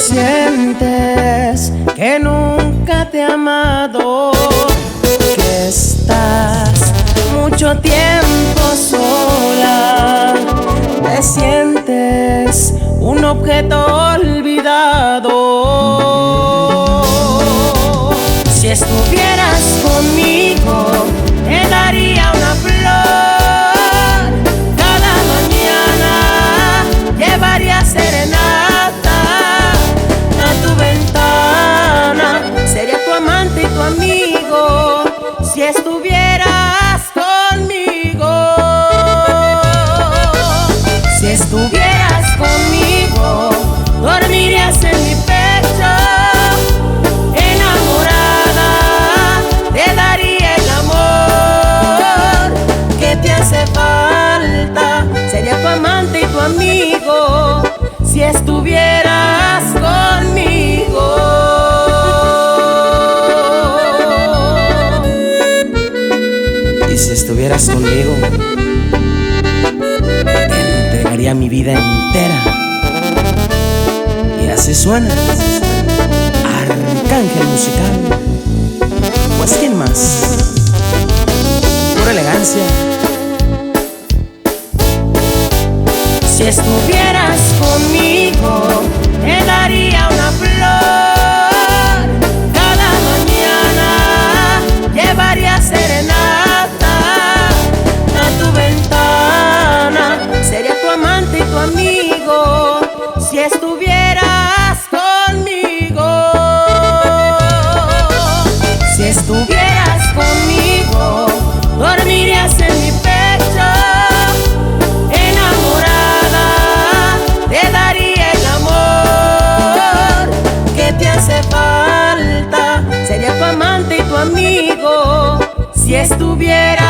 Sientes que nunca te he amado, que estás mucho tiempo sola, te sientes un objeto olvidado. Si estuvieras conmigo, te daría una flor, cada mañana llevaría serenata a tu ventana, sería tu amante y tu amigo si estuvieras conmigo. Si estuvieras conmigo, dormirías en mi pecho, enamorada, te daría el amor que te hace falta, sería tu amante y tu amigo si estuvieras conmigo. Y si estuvieras conmigo, te entregaría mi vida entera. Y así suena Arcángel Musical. Pues ¿quién más? Pura elegancia. Si estuvieras conmigo, te daría una flor, cada mañana llevaría serenata a tu ventana, sería tu amante y tu amigo si estuvieras conmigo. Si estuvieras conmigo, dormirías en mi pecho, enamorada, te daría el amor que te hace falta, sería tu amante y tu amigo si estuvieras